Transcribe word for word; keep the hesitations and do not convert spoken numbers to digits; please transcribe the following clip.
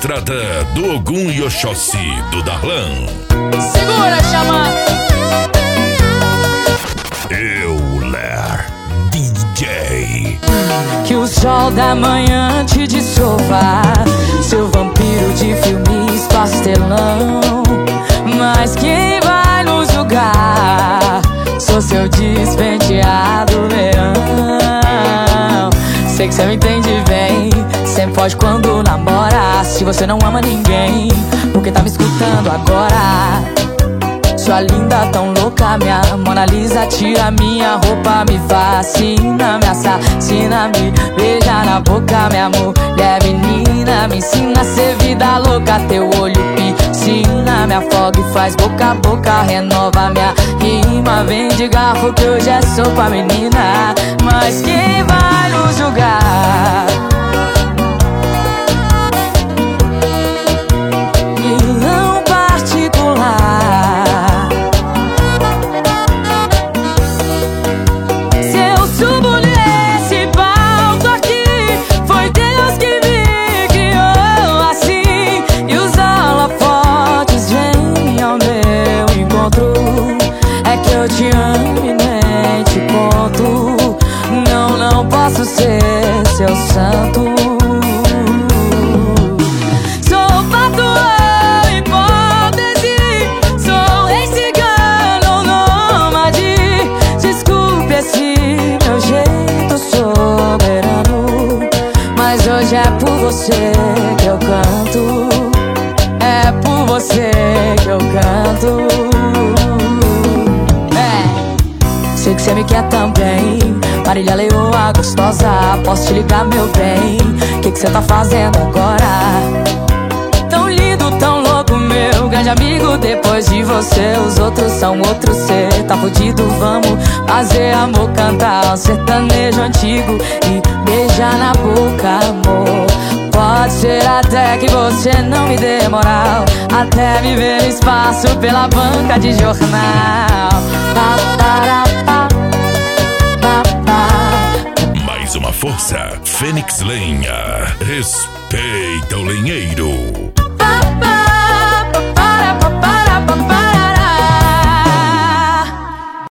estrada do Ogum e Oxóssi do Darlan. Segura, xamã. Euler D J. Que o sol da manhã te dissolva, seu vampiro de filmes pastelão. Mas quem vai nos julgar? Sou seu despenteado leão. Sei que cê me entende bem, sempre foge quando namora. Se você não ama ninguém, por que tá me escutando agora? Sua linda tão louca, minha Mona Lisa, tira minha roupa, me fascina, me assassina, me beija na boca, minha mulher menina, me ensina a ser vida louca, teu olho piscina, me afoga e faz boca a boca, renova minha rima, vem de garfo que hoje é sopa, menina, mas quem vai nos julgar? Vilão particular. Eu te amo e nem te conto. Não, não posso ser seu santo. Sou patuão, hipótese. Sou rei cigano, nômade. Desculpe esse meu jeito soberano, mas hoje é por você que eu canto. É por você que eu canto. Sei que cê me quer também, Marília Leoa gostosa, posso te ligar, meu bem? Que que cê tá fazendo agora? Tão lindo, tão louco, meu grande amigo. Depois de você, os outros são outros. Cê tá fudido, vamos fazer amor, cantar um sertanejo antigo e beijar na boca, amor. Pode ser até que você não me dê moral, até me ver no espaço pela banca de jornal. Pa, para, pa, pa, pa. Mais uma força, Fênix Lenha. Respeita o lenheiro. Pa, pa, pa, para, pa, para, pa,